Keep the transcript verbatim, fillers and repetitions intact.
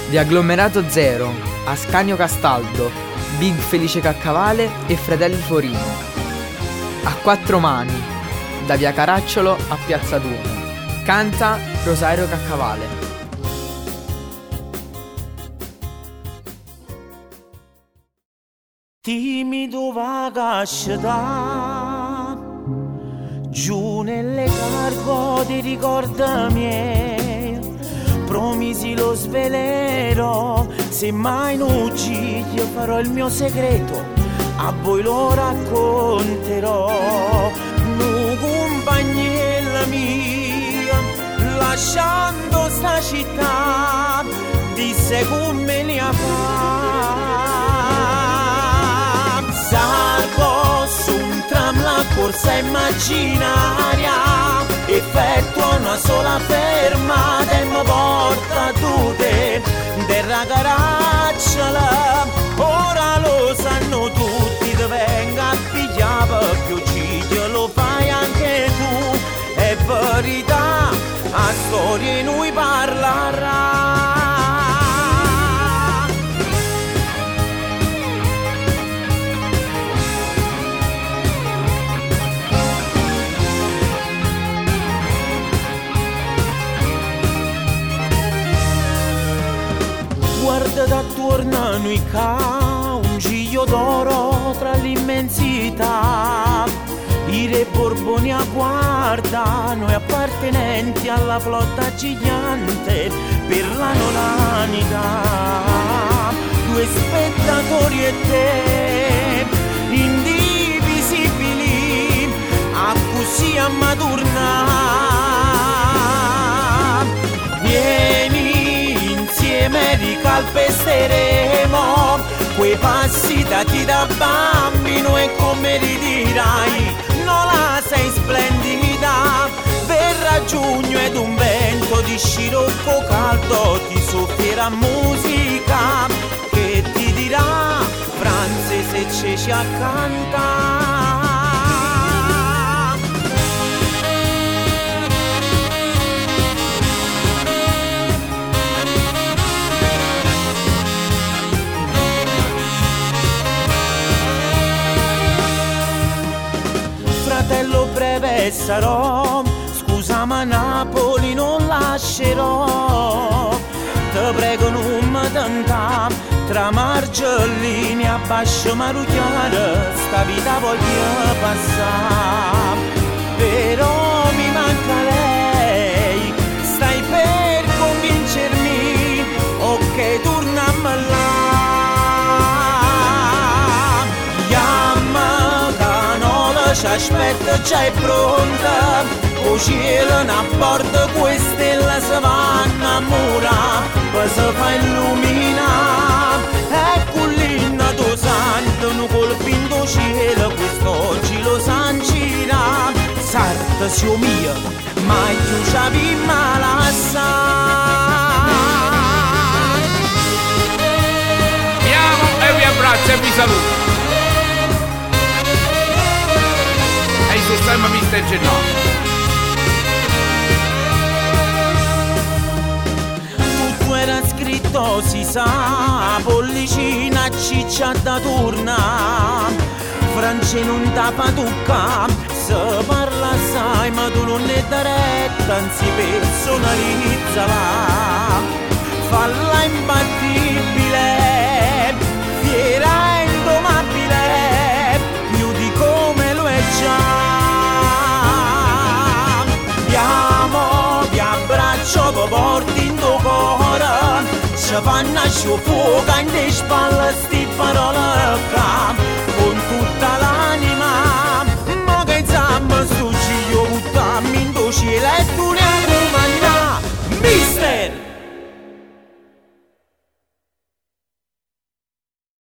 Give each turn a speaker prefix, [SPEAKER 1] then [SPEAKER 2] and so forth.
[SPEAKER 1] di Agglomerato Zero, Ascanio Castaldo, Big Felice Caccavale e Fratelli Forino. A quattro mani, da via Caracciolo a piazza Duomo. Canta Rosario Caccavale.
[SPEAKER 2] Timido vagascità giù nelle cargo di ricorda miei, promisi lo svelero, se mai non uccidi io farò il mio segreto, a voi lo racconterò. Nu compagnella mia, lasciando sta città, disse come li fa. Salgo su un tram, la corsa immaginaria, effettua una sola fermata e mi porta a tutte della caracciola. Ora lo sanno tutti, te venga a pigliare perché uccidi, lo fai anche tu. È verità, a storie noi parlerà. Guarda d'attorno a noi ca un giglio d'oro tra l'immensità, i re Borboni a guarda, noi appartenenti alla flotta gigante per la nolanica. Due spettatori e te, indivisibili, a così a madurna. Vieni insieme, ricalpesteremo quei passi dati da bambino e come ridirai non la sei splendida. Verrà giugno ed un vento di scirocco caldo ti soffierà musica che ti dirà Franze se ceci a cantare. Fratello breve sarò, scusa ma Napoli non lascerò. Te prego non mi tentà, tra margellini a bascio marucchiare, sta vita voglio passare. Però mi manca lei, stai per convincermi, ok tornammo là. Ci aspetta, già è pronta, o cielo a bordo, questa è la savanna mura, poi si fa illuminare, ecco l'inna do santo, non colpendo cielo, quest'oggi lo sancirà, sarta sio mia, ma io ci avimma la sa.
[SPEAKER 3] Vi amo e vi abbraccio e vi saluto. Sistema mister Gennaro.
[SPEAKER 2] Tutto era scritto, si sa, pollicina ciccia da turna, France non tapa tocca, se parla sai ma tu non è diretta, anzi personalizzala, falla imbattibile, fiera indomabile, più di come lo è già. Vi abbraccio, vi porti in tuo cuore, ci fanno nascere fuoco in te spalle sti parole con tutta la